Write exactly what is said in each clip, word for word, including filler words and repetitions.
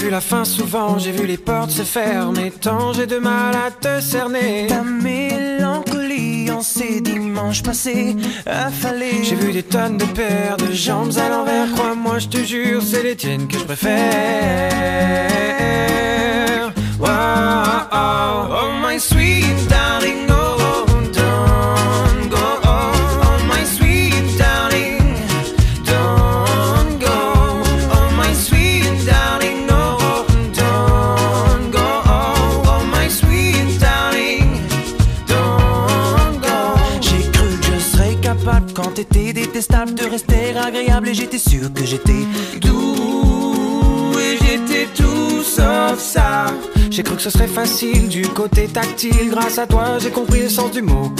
vu la fin souvent, j'ai vu les portes se fermer. Tant j'ai de mal à te cerner. Ta mélancolie en ces dimanches passés affalés. J'ai vu des tonnes de paires de jambes à l'envers. Crois-moi, je te jure, c'est les tiennes que je préfère. Wow, oh, oh my sweet darling, oh, don't go. Oh my sweet darling, don't go. Oh my sweet darling, oh, don't go. Oh my sweet darling, don't go. J'ai cru que je serais capable quand t'étais détestable de rester agréable, et j'étais sûr que j'étais doux et j'étais tout sauf ça. J'ai cru que ce serait facile du côté tactile. Grâce à toi j'ai compris le sens du mot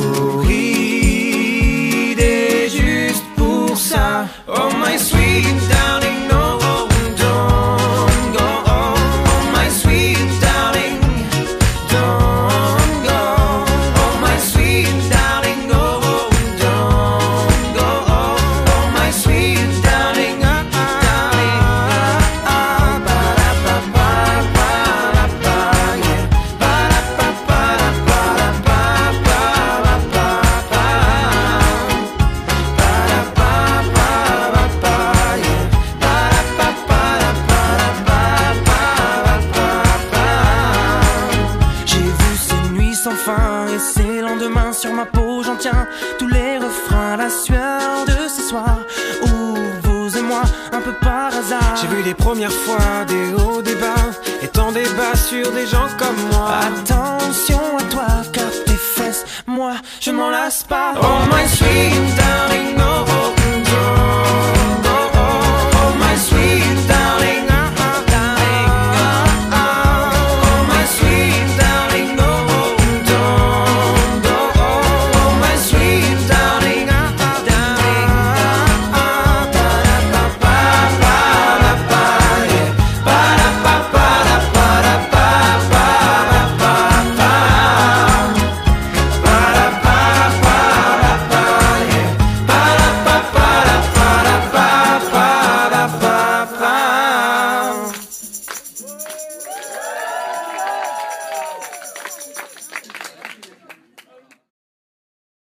torride. Et juste pour ça, oh my sweet darling, no, don't go. Oh my sweet darling, don't go. Oh my sweet darling, no, don't go. Oh my sweet darling, ah, darling, ah, ah, ba-da-ba-ba-ba. sans fin, et ces lendemains sur ma peau j'en tiens tous les refrains, la sueur de ce soir où vous et moi un peu par hasard. J'ai vu les premières fois des hauts, des bas, et tant des bas sur des gens comme moi. Attention à toi car tes fesses, moi je m'en lasse pas. Oh my sweet